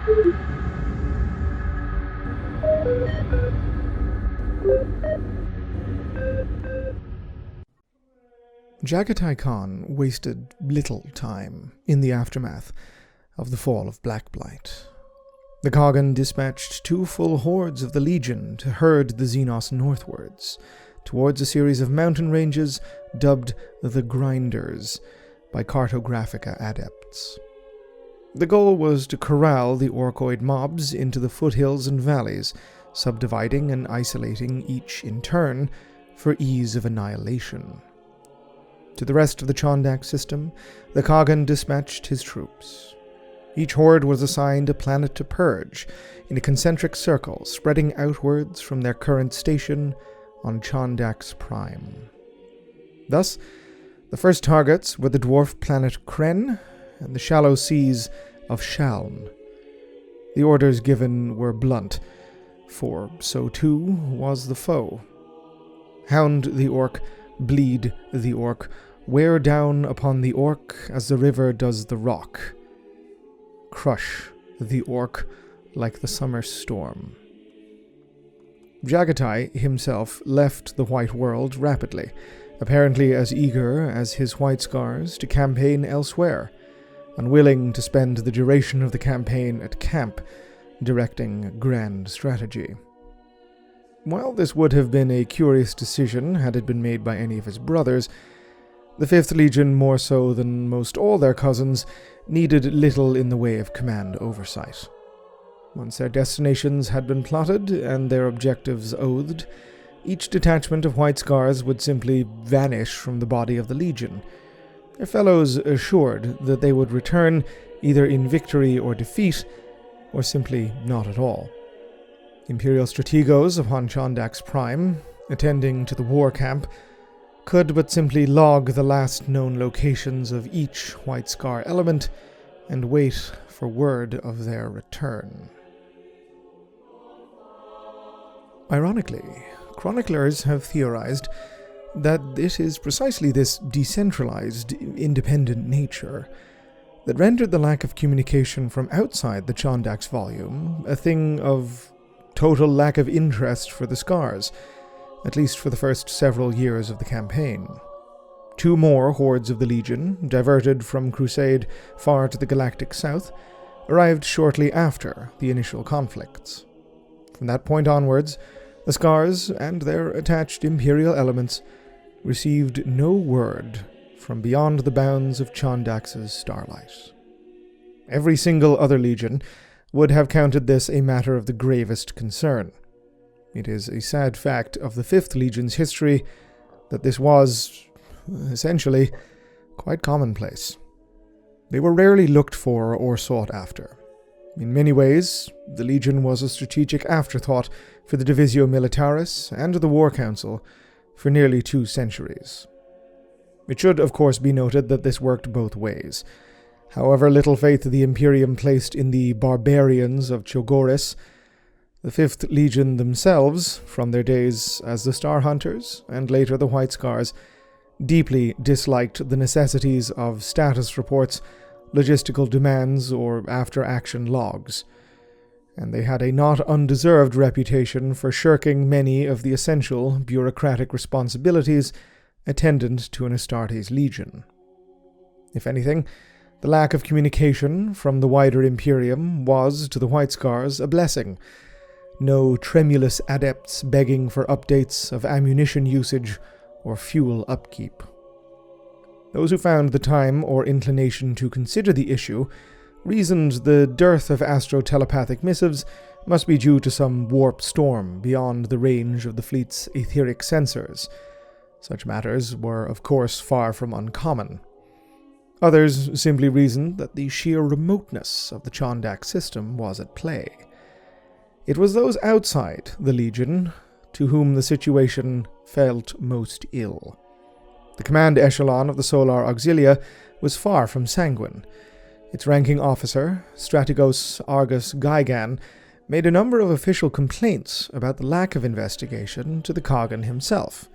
Jagatai Khan wasted little time in the aftermath of the fall of Blackblight. The Kagan dispatched 2 full hordes of the Legion to herd the Xenos northwards, towards a series of mountain ranges dubbed the Grinders by Cartographica adepts. The goal was to corral the Orkoid mobs into the foothills and valleys, subdividing and isolating each in turn for ease of annihilation. To the rest of the Chondak system, the Kagan dispatched his troops. Each horde was assigned a planet to purge, in a concentric circle spreading outwards from their current station on Chondak's Prime. Thus, the first targets were the dwarf planet Kren and the shallow seas of Shaln. The orders given were blunt, for so too was the foe. Hound the orc, bleed the orc, wear down upon the orc as the river does the rock. Crush the orc like the summer storm. Jagatai himself left the White World rapidly, apparently as eager as his White Scars to campaign elsewhere, unwilling to spend the duration of the campaign at camp, directing grand strategy. While this would have been a curious decision had it been made by any of his brothers, the 5th Legion, more so than most all their cousins, needed little in the way of command oversight. Once their destinations had been plotted and their objectives oathed, each detachment of White Scars would simply vanish from the body of the Legion, their fellows assured that they would return either in victory or defeat, or simply not at all. Imperial strategos upon Chondak's Prime, attending to the war camp, could but simply log the last known locations of each White Scar element and wait for word of their return. Ironically, chroniclers have theorized that it is precisely this decentralized, independent nature that rendered the lack of communication from outside the Chondak's volume a thing of total lack of interest for the Scars, at least for the first several years of the campaign. 2 more hordes of the Legion, diverted from Crusade far to the galactic south, arrived shortly after the initial conflicts. From that point onwards, the Scars and their attached Imperial elements received no word from beyond the bounds of Chondax's starlight. Every single other Legion would have counted this a matter of the gravest concern. It is a sad fact of the 5th Legion's history that this was, essentially, quite commonplace. They were rarely looked for or sought after. In many ways, the Legion was a strategic afterthought for the Divisio Militaris and the War Council for nearly 2 centuries. It should, of course, be noted that this worked both ways. However little faith the Imperium placed in the barbarians of Chogoris, the 5th Legion themselves, from their days as the Star Hunters and later the White Scars, deeply disliked the necessities of status reports, logistical demands, or after-action logs, and they had a not undeserved reputation for shirking many of the essential bureaucratic responsibilities attendant to an Astartes Legion. If anything, the lack of communication from the wider Imperium was, to the White Scars, a blessing. No tremulous adepts begging for updates of ammunition usage or fuel upkeep. Those who found the time or inclination to consider the issue reasoned the dearth of astro-telepathic missives must be due to some warp storm beyond the range of the fleet's etheric sensors. Such matters were, of course, far from uncommon. Others simply reasoned that the sheer remoteness of the Chondak system was at play. It was those outside the Legion to whom the situation felt most ill. The command echelon of the Solar Auxilia was far from sanguine. Its ranking officer, Strategos Argus Gygan, made a number of official complaints about the lack of investigation to the Kagan himself.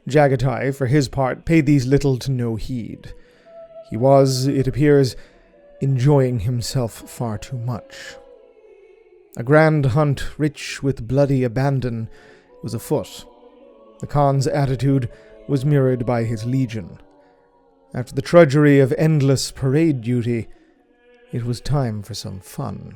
Jagatai, for his part, paid these little to no heed. He was, it appears, enjoying himself far too much. A grand hunt, rich with bloody abandon, was afoot. The Khan's attitude was mirrored by his legion. After the drudgery of endless parade duty, it was time for some fun.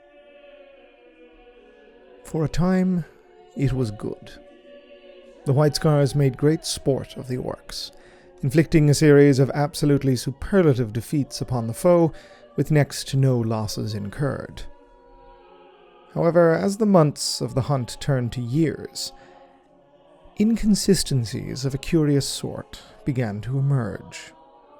For a time, it was good. The White Scars made great sport of the orcs, inflicting a series of absolutely superlative defeats upon the foe, with next to no losses incurred. However, as the months of the hunt turned to years, inconsistencies of a curious sort began to emerge.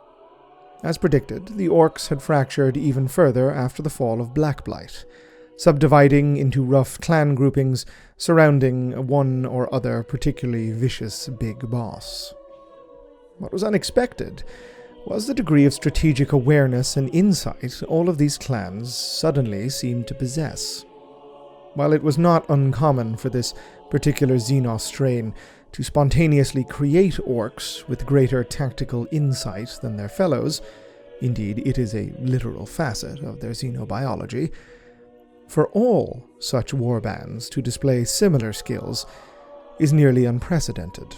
As predicted, the orcs had fractured even further after the fall of Blackblight, subdividing into rough clan groupings surrounding one or other particularly vicious big boss. What was unexpected was the degree of strategic awareness and insight all of these clans suddenly seemed to possess. While it was not uncommon for this particular Xenos strain to spontaneously create orcs with greater tactical insight than their fellows, indeed it is a literal facet of their xenobiology, for all such warbands to display similar skills is nearly unprecedented.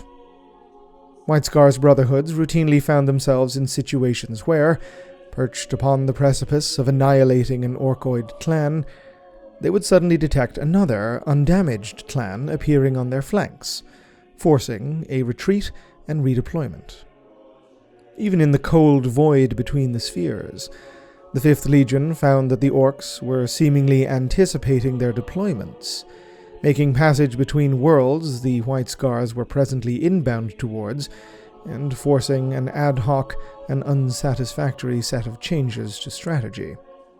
White Scars Brotherhoods routinely found themselves in situations where, perched upon the precipice of annihilating an orcoid clan, they would suddenly detect another, undamaged clan appearing on their flanks, forcing a retreat and redeployment. Even in the cold void between the spheres, the 5th Legion found that the orcs were seemingly anticipating their deployments, making passage between worlds the White Scars were presently inbound towards, and forcing an ad hoc and unsatisfactory set of changes to strategy.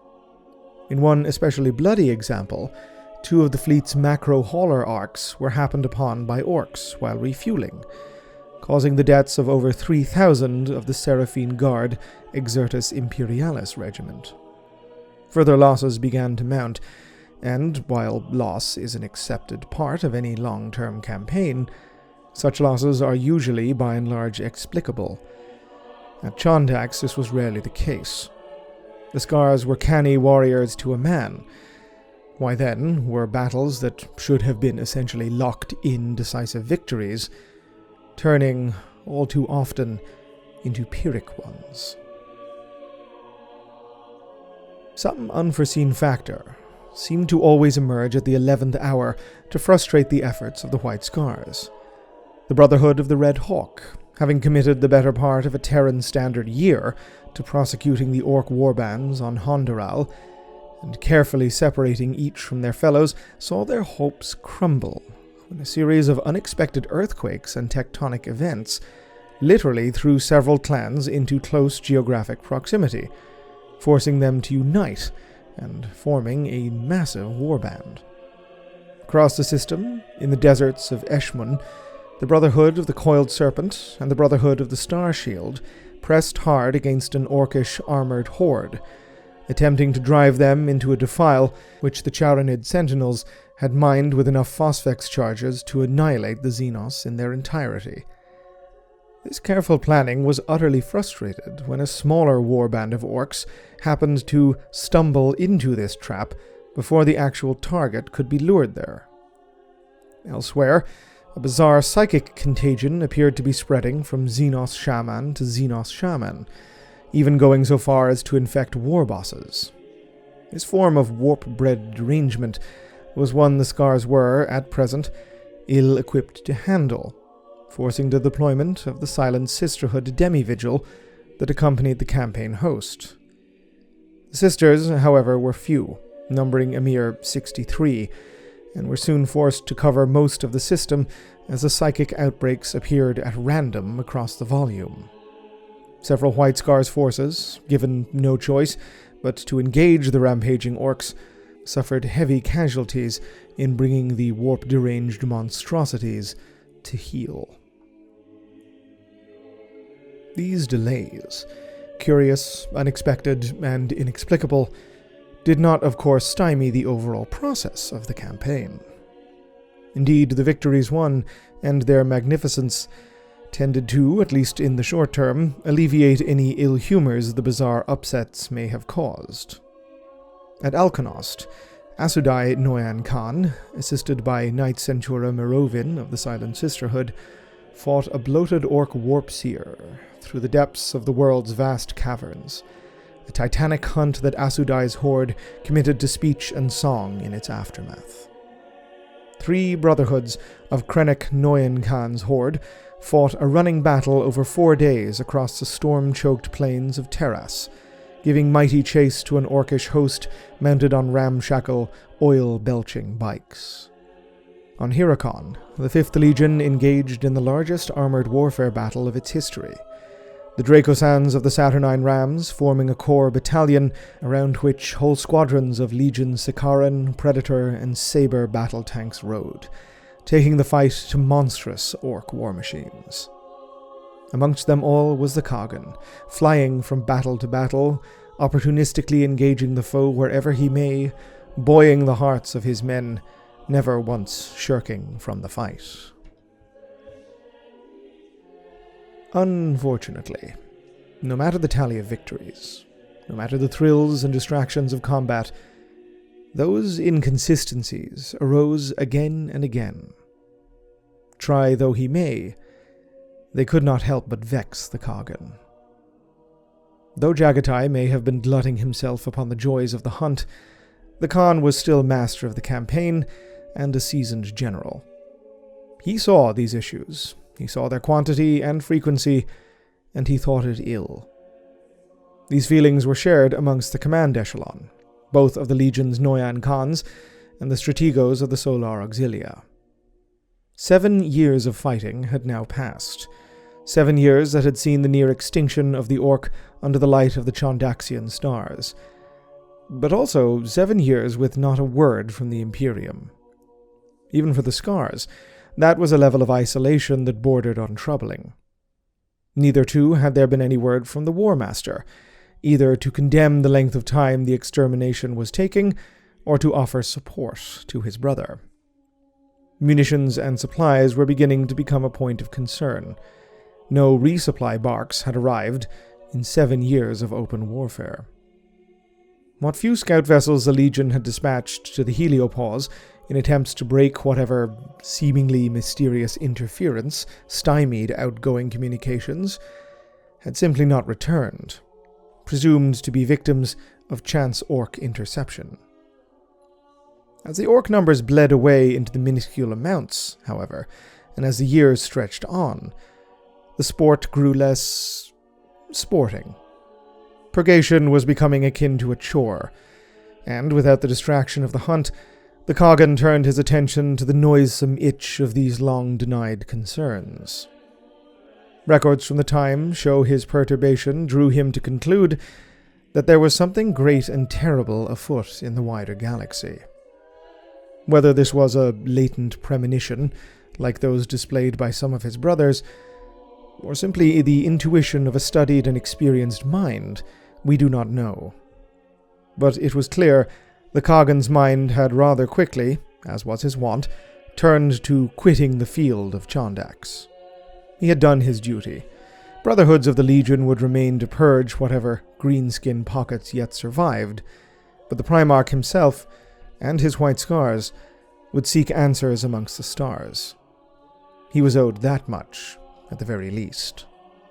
In one especially bloody example, 2 of the fleet's macro hauler arcs were happened upon by orcs while refueling, causing the deaths of over 3,000 of the Seraphine Guard Exertus Imperialis regiment. Further losses began to mount, and while loss is an accepted part of any long-term campaign, such losses are usually by and large explicable. At Chondax, this was rarely the case. The Scars were canny warriors to a man. Why then were battles that should have been essentially locked-in decisive victories turning, all too often, into Pyrrhic ones? Some unforeseen factor seemed to always emerge at the 11th hour to frustrate the efforts of the White Scars. The Brotherhood of the Red Hawk, having committed the better part of a Terran Standard year to prosecuting the orc warbands on Hondoral, and carefully separating each from their fellows, saw their hopes crumble when a series of unexpected earthquakes and tectonic events literally threw several clans into close geographic proximity, forcing them to unite and forming a massive warband. Across the system, in the deserts of Eshmun, the Brotherhood of the Coiled Serpent and the Brotherhood of the Star Shield pressed hard against an orcish armored horde, attempting to drive them into a defile which the Charonid Sentinels had mined with enough phosphex charges to annihilate the Xenos in their entirety. This careful planning was utterly frustrated when a smaller warband of orcs happened to stumble into this trap before the actual target could be lured there. Elsewhere, a bizarre psychic contagion appeared to be spreading from Xenos Shaman to Xenos Shaman, even going so far as to infect war bosses. This form of warp-bred derangement was one the Scars were, at present, ill-equipped to handle, forcing the deployment of the Silent Sisterhood demi-vigil that accompanied the campaign host. The Sisters, however, were few, numbering a mere 63, and were soon forced to cover most of the system as the psychic outbreaks appeared at random across the volume. Several White Scars forces, given no choice but to engage the rampaging orcs, suffered heavy casualties in bringing the warp-deranged monstrosities to heel. These delays, curious, unexpected, and inexplicable, did not, of course, stymie the overall process of the campaign. Indeed, the victories won, and their magnificence, tended to, at least in the short term, alleviate any ill humors the bizarre upsets may have caused. At Alkonost, Asudai Noyan Khan, assisted by Knight Centura Merovin of the Silent Sisterhood, fought a bloated orc warp seer through the depths of the world's vast caverns, a titanic hunt that Asudai's horde committed to speech and song in its aftermath. 3 brotherhoods of Krennic Noyan Khan's horde fought a running battle over 4 days across the storm-choked plains of Terras, giving mighty chase to an orcish host mounted on ramshackle, oil-belching bikes. On Hyricon, the 5th Legion engaged in the largest armored warfare battle of its history, the Dracosans of the Saturnine Rams forming a core battalion around which whole squadrons of Legion Sicaran, Predator, and Saber battle tanks rode, taking the fight to monstrous orc war machines. Amongst them all was the Kagan, flying from battle to battle, opportunistically engaging the foe wherever he may, buoying the hearts of his men, never once shirking from the fight. Unfortunately, no matter the tally of victories, no matter the thrills and distractions of combat, those inconsistencies arose again and again. Try though he may, they could not help but vex the Kagan. Though Jaghatai may have been glutting himself upon the joys of the hunt, the Khan was still master of the campaign and a seasoned general. He saw these issues. He saw their quantity and frequency, and he thought it ill. These feelings were shared amongst the command echelon, both of the Legion's Noyan Khans and the strategos of the Solar Auxilia. 7 years of fighting had now passed, 7 years that had seen the near extinction of the Orc under the light of the Chondaxian stars, but also 7 years with not a word from the Imperium. Even for the Scars, that was a level of isolation that bordered on troubling. Neither, too, had there been any word from the War Master, either to condemn the length of time the extermination was taking, or to offer support to his brother. Munitions and supplies were beginning to become a point of concern. No resupply barks had arrived in 7 years of open warfare. What few scout vessels the Legion had dispatched to the Heliopause in attempts to break whatever seemingly mysterious interference stymied outgoing communications had simply not returned, presumed to be victims of chance orc interception. As the orc numbers bled away into the minuscule amounts, however, and as the years stretched on, the sport grew less sporting. Purgation was becoming akin to a chore, and without the distraction of the hunt, the Kagan turned his attention to the noisome itch of these long-denied concerns. Records from the time show his perturbation drew him to conclude that there was something great and terrible afoot in the wider galaxy. Whether this was a latent premonition, like those displayed by some of his brothers, or simply the intuition of a studied and experienced mind, we do not know. But it was clear the Kagan's mind had rather quickly, as was his wont, turned to quitting the field of Chondax. He had done his duty. Brotherhoods of the Legion would remain to purge whatever greenskin pockets yet survived, but the Primarch himself, and his White Scars, would seek answers amongst the stars. He was owed that much, at the very least.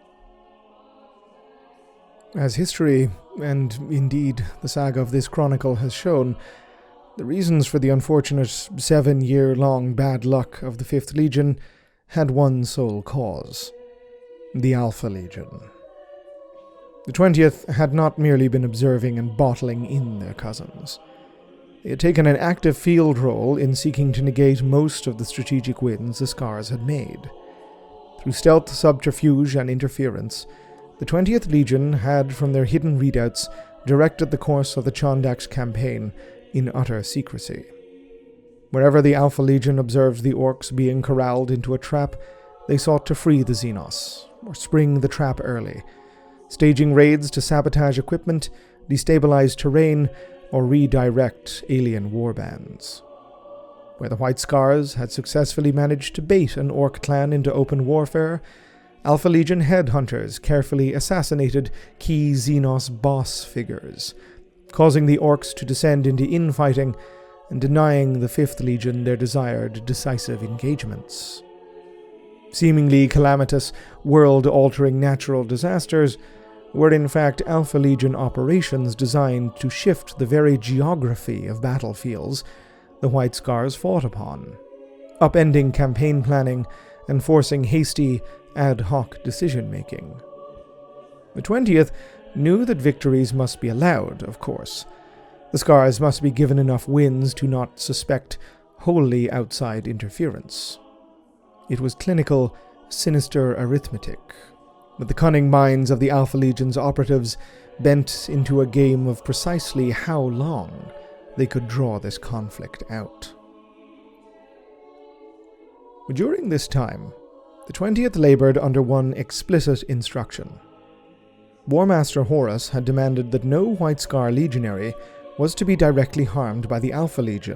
As history, and indeed the saga of this chronicle has shown, the reasons for the unfortunate 7-year-long bad luck of the 5th Legion had one sole cause: the Alpha Legion. The 20th had not merely been observing and bottling in their cousins. They had taken an active field role in seeking to negate most of the strategic wins the Scars had made. Through stealth, subterfuge, and interference, the 20th Legion had, from their hidden readouts, directed the course of the Chondax campaign in utter secrecy. Wherever the Alpha Legion observed the orcs being corralled into a trap, they sought to free the Xenos, or spring the trap early, staging raids to sabotage equipment, destabilize terrain, or redirect alien warbands. Where the White Scars had successfully managed to bait an orc clan into open warfare, Alpha Legion headhunters carefully assassinated key Xenos boss figures, causing the Orcs to descend into infighting and denying the 5th Legion their desired decisive engagements. Seemingly calamitous, world-altering natural disasters were in fact Alpha Legion operations designed to shift the very geography of battlefields the White Scars fought upon, upending campaign planning and forcing hasty, ad hoc decision-making. The 20th knew that victories must be allowed, of course. The Scars must be given enough wins to not suspect wholly outside interference. It was clinical, sinister arithmetic, but the cunning minds of the Alpha Legion's operatives bent into a game of precisely how long they could draw this conflict out. During this time, the 20th labored under one explicit instruction. War Master Horus had demanded that no White Scar legionary was to be directly harmed by the Alpha Legion.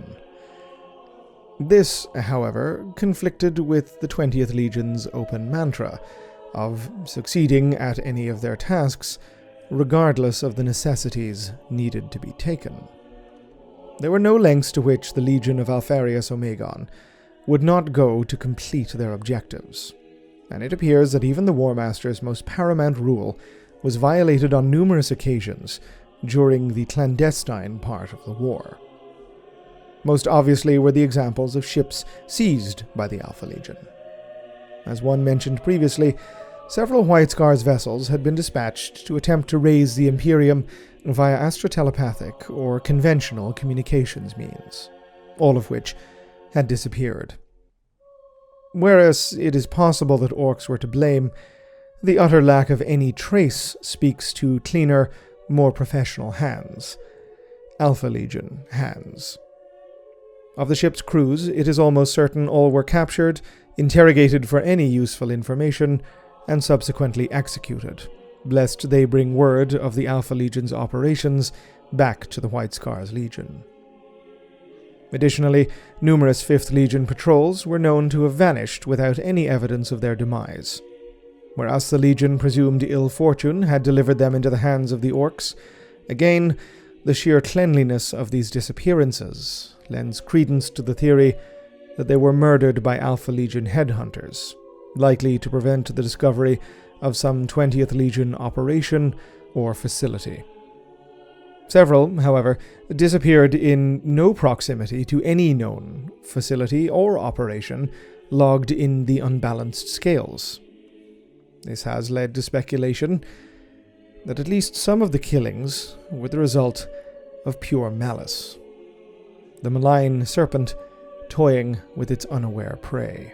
This, however, conflicted with the 20th Legion's open mantra of succeeding at any of their tasks, regardless of the necessities needed to be taken. There were no lengths to which the Legion of Alpharius Omegon would not go to complete their objectives, and it appears that even the War Master's most paramount rule was violated on numerous occasions during the clandestine part of the war. Most obviously were the examples of ships seized by the Alpha Legion. As one mentioned previously, several White Scars vessels had been dispatched to attempt to raise the Imperium via astrotelepathic or conventional communications means, all of which had disappeared. Whereas it is possible that Orcs were to blame, the utter lack of any trace speaks to cleaner, more professional hands. Alpha Legion hands. Of the ship's crews, it is almost certain all were captured, interrogated for any useful information, and subsequently executed, lest they bring word of the Alpha Legion's operations back to the White Scars Legion. Additionally, numerous 5th Legion patrols were known to have vanished without any evidence of their demise. Whereas the Legion presumed ill fortune had delivered them into the hands of the Orcs, again, the sheer cleanliness of these disappearances lends credence to the theory that they were murdered by Alpha Legion headhunters, likely to prevent the discovery of some 20th Legion operation or facility. Several, however, disappeared in no proximity to any known facility or operation logged in the unbalanced scales. This has led to speculation that at least some of the killings were the result of pure malice. The malign serpent toying with its unaware prey.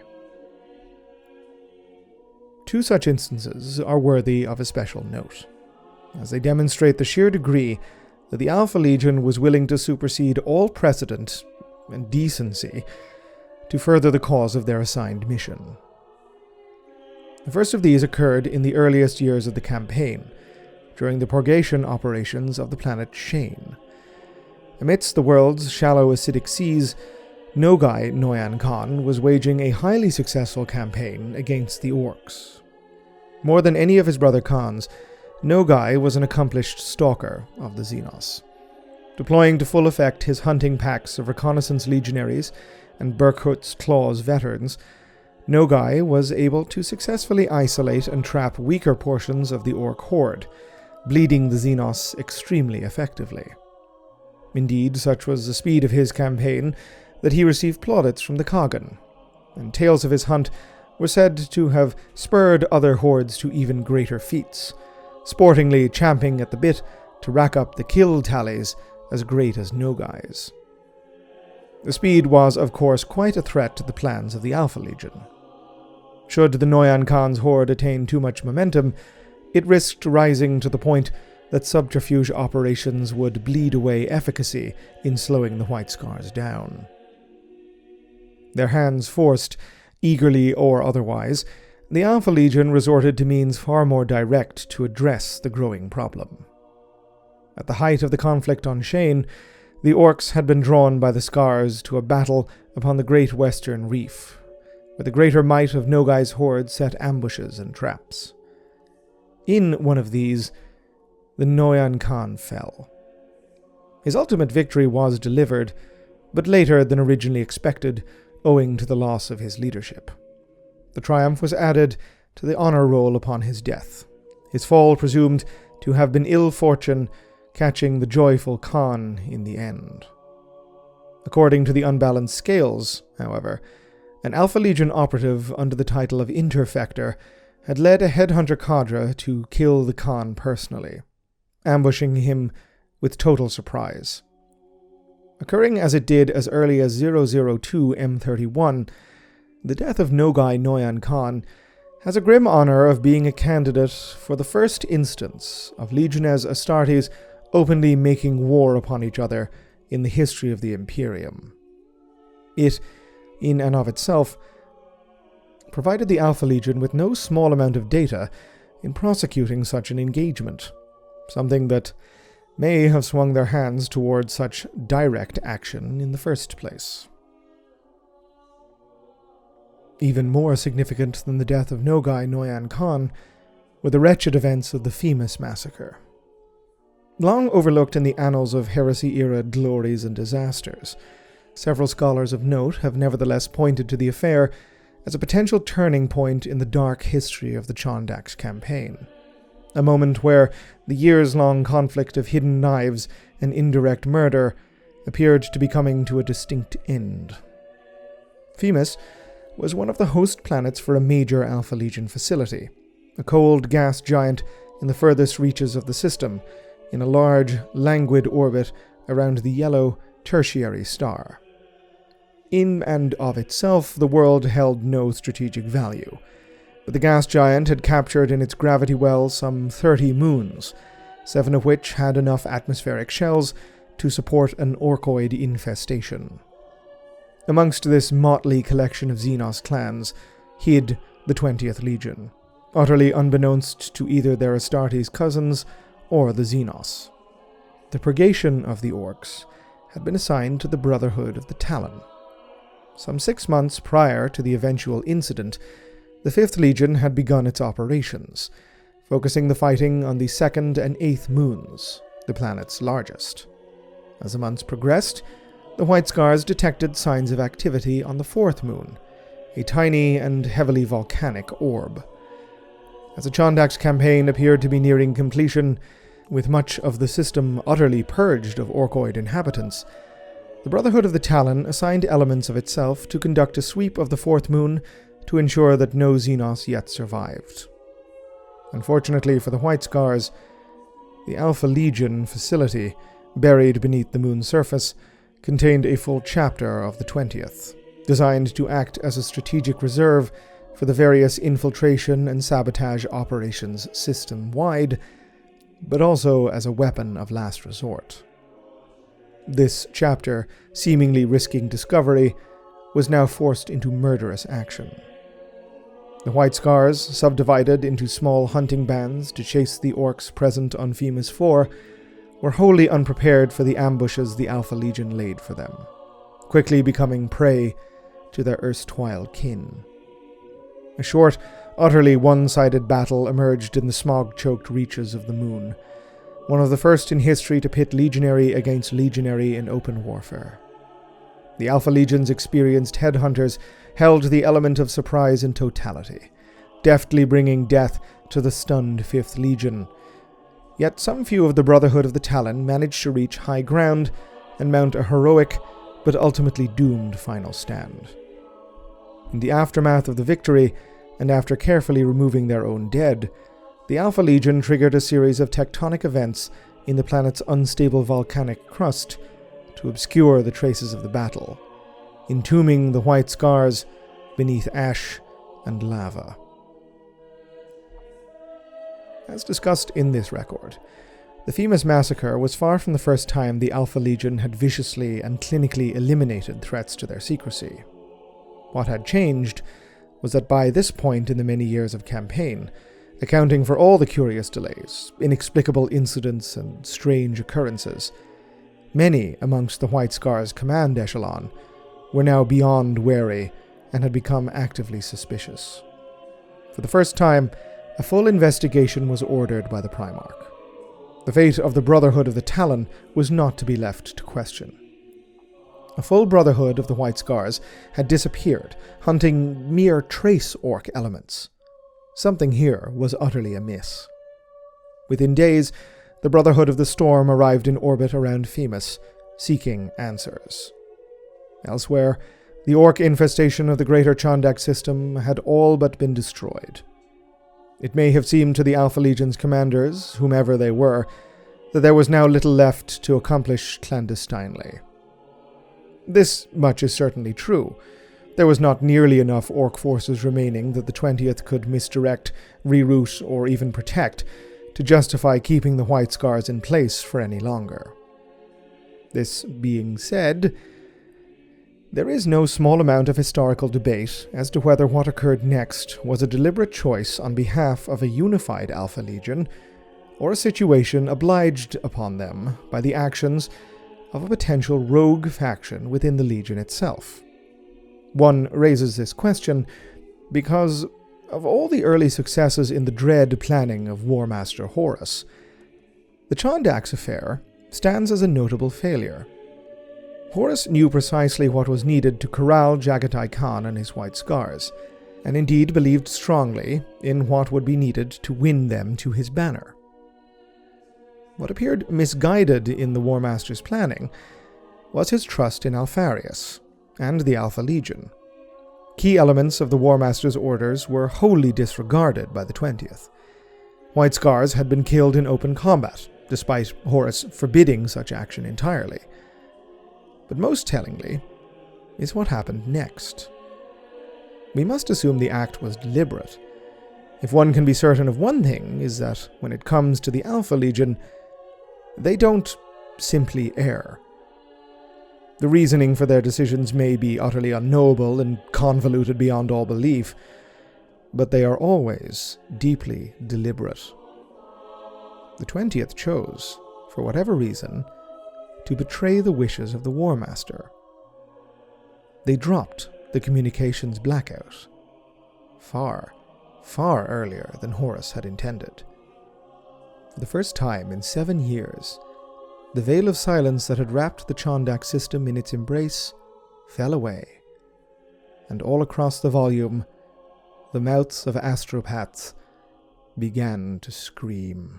Two such instances are worthy of a special note, as they demonstrate the sheer degree that the Alpha Legion was willing to supersede all precedent and decency to further the cause of their assigned mission. The first of these occurred in the earliest years of the campaign, during the purgation operations of the planet Shane. Amidst the world's shallow acidic seas, Nogai Noyan Khan was waging a highly successful campaign against the Orcs. More than any of his brother Khans, Nogai was an accomplished stalker of the Xenos. Deploying to full effect his hunting packs of reconnaissance legionaries and Berkut's Claws veterans, Nogai was able to successfully isolate and trap weaker portions of the Orc horde, bleeding the Xenos extremely effectively. Indeed, such was the speed of his campaign that he received plaudits from the Kagan, and tales of his hunt were said to have spurred other hordes to even greater feats, sportingly champing at the bit to rack up the kill tallies as great as Nogai's. The speed was, of course, quite a threat to the plans of the Alpha Legion. Should the Noyan Khan's horde attain too much momentum, it risked rising to the point that subterfuge operations would bleed away efficacy in slowing the White Scars down. Their hands forced, eagerly or otherwise, the Alpha Legion resorted to means far more direct to address the growing problem. At the height of the conflict on Shane, the Orcs had been drawn by the Scars to a battle upon the Great Western Reef, where the greater might of Nogai's horde set ambushes and traps. In one of these, the Noyan Khan fell. His ultimate victory was delivered, but later than originally expected, owing to the loss of his leadership. The triumph was added to the honor roll upon his death, his fall presumed to have been ill fortune catching the joyful Khan in the end. According to the unbalanced scales, however, an Alpha Legion operative under the title of Interfector had led a headhunter cadre to kill the Khan personally, ambushing him with total surprise. Occurring as it did as early as 002 M31, the death of Nogai Noyan Khan has a grim honor of being a candidate for the first instance of Legiones Astartes openly making war upon each other in the history of the Imperium. It, in and of itself, provided the Alpha Legion with no small amount of data in prosecuting such an engagement, something that may have swung their hands toward such direct action in the first place. Even more significant than the death of Nogai Noyan Khan were the wretched events of the Themis massacre. Long overlooked in the annals of Heresy-era glories and disasters, several scholars of note have nevertheless pointed to the affair as a potential turning point in the dark history of the Chondax campaign, a moment where the years-long conflict of hidden knives and indirect murder appeared to be coming to a distinct end. Themis was one of the host planets for a major Alpha Legion facility, a cold gas giant in the furthest reaches of the system, in a large, languid orbit around the yellow tertiary star. In and of itself, the world held no strategic value, but the gas giant had captured in its gravity well some 30 moons, 7 of which had enough atmospheric shells to support an orkoid infestation. Amongst this motley collection of Xenos clans hid the 20th Legion, utterly unbeknownst to either their Astartes cousins or the Xenos. The purgation of the orcs had been assigned to the Brotherhood of the Talon. Some 6 months prior to the eventual incident, the 5th Legion had begun its operations, focusing the fighting on the 2nd and 8th moons, the planet's largest. As the months progressed, the White Scars detected signs of activity on the 4th moon, a tiny and heavily volcanic orb. As the Chondax campaign appeared to be nearing completion, with much of the system utterly purged of orkoid inhabitants, the Brotherhood of the Talon assigned elements of itself to conduct a sweep of the 4th moon to ensure that no Xenos yet survived. Unfortunately for the White Scars, the Alpha Legion facility, buried beneath the moon's surface, contained a full chapter of the 20th, designed to act as a strategic reserve for the various infiltration and sabotage operations system-wide, but also as a weapon of last resort. This chapter, seemingly risking discovery, was now forced into murderous action. The White Scars, subdivided into small hunting bands to chase the orcs present on Themis 4, were wholly unprepared for the ambushes the Alpha Legion laid for them, quickly becoming prey to their erstwhile kin. A short, utterly one-sided battle emerged in the smog-choked reaches of the moon, one of the first in history to pit legionary against legionary in open warfare. The Alpha Legion's experienced headhunters held the element of surprise in totality, deftly bringing death to the stunned 5th Legion. Yet some few of the Brotherhood of the Talon managed to reach high ground and mount a heroic but ultimately doomed final stand. In the aftermath of the victory, and after carefully removing their own dead, the Alpha Legion triggered a series of tectonic events in the planet's unstable volcanic crust to obscure the traces of the battle, entombing the White Scars beneath ash and lava. As discussed in this record, the Themis massacre was far from the first time the Alpha Legion had viciously and clinically eliminated threats to their secrecy. What had changed was that by this point in the many years of campaign, accounting for all the curious delays, inexplicable incidents, and strange occurrences, many amongst the White Scars' command echelon were now beyond wary and had become actively suspicious. For the first time, a full investigation was ordered by the Primarch. The fate of the Brotherhood of the Talon was not to be left to question. A full Brotherhood of the White Scars had disappeared, hunting mere trace orc elements. Something here was utterly amiss. Within days, the Brotherhood of the Storm arrived in orbit around Femus, seeking answers. Elsewhere, the orc infestation of the Greater Chondak system had all but been destroyed. It may have seemed to the Alpha Legion's commanders, whomever they were, that there was now little left to accomplish clandestinely. This much is certainly true. There was not nearly enough orc forces remaining that the 20th could misdirect, reroute, or even protect to justify keeping the White Scars in place for any longer. This being said, there is no small amount of historical debate as to whether what occurred next was a deliberate choice on behalf of a unified Alpha Legion, or a situation obliged upon them by the actions of a potential rogue faction within the Legion itself. One raises this question because of all the early successes in the dread planning of War Master Horus, the Chondax affair stands as a notable failure. Horus knew precisely what was needed to corral Jaghatai Khan and his White Scars, and indeed believed strongly in what would be needed to win them to his banner. What appeared misguided in the War Master's planning was his trust in Alpharius and the Alpha Legion. Key elements of the War Master's orders were wholly disregarded by the 20th. White Scars had been killed in open combat, despite Horus forbidding such action entirely. But most tellingly is what happened next. We must assume the act was deliberate. If one can be certain of one thing, is that when it comes to the Alpha Legion, they don't simply err. The reasoning for their decisions may be utterly unknowable and convoluted beyond all belief, but they are always deeply deliberate. The 20th chose, for whatever reason, to betray the wishes of the War Master. They dropped the communications blackout far, far earlier than Horus had intended. For the first time in 7 years, the veil of silence that had wrapped the Chondak system in its embrace fell away, and all across the volume, the mouths of astropaths began to scream.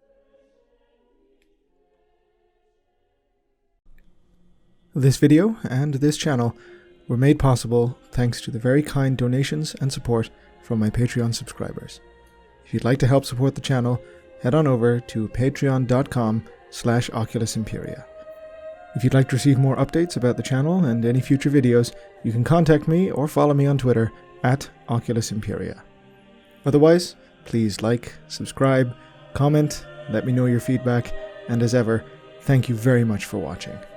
This video and this channel were made possible thanks to the very kind donations and support from my Patreon subscribers. If you'd like to help support the channel, head on over to patreon.com/Oculus Imperia. If you'd like to receive more updates about the channel and any future videos, you can contact me or follow me on Twitter @Oculus Imperia. Otherwise, please like, subscribe, comment, let me know your feedback, and as ever, thank you very much for watching.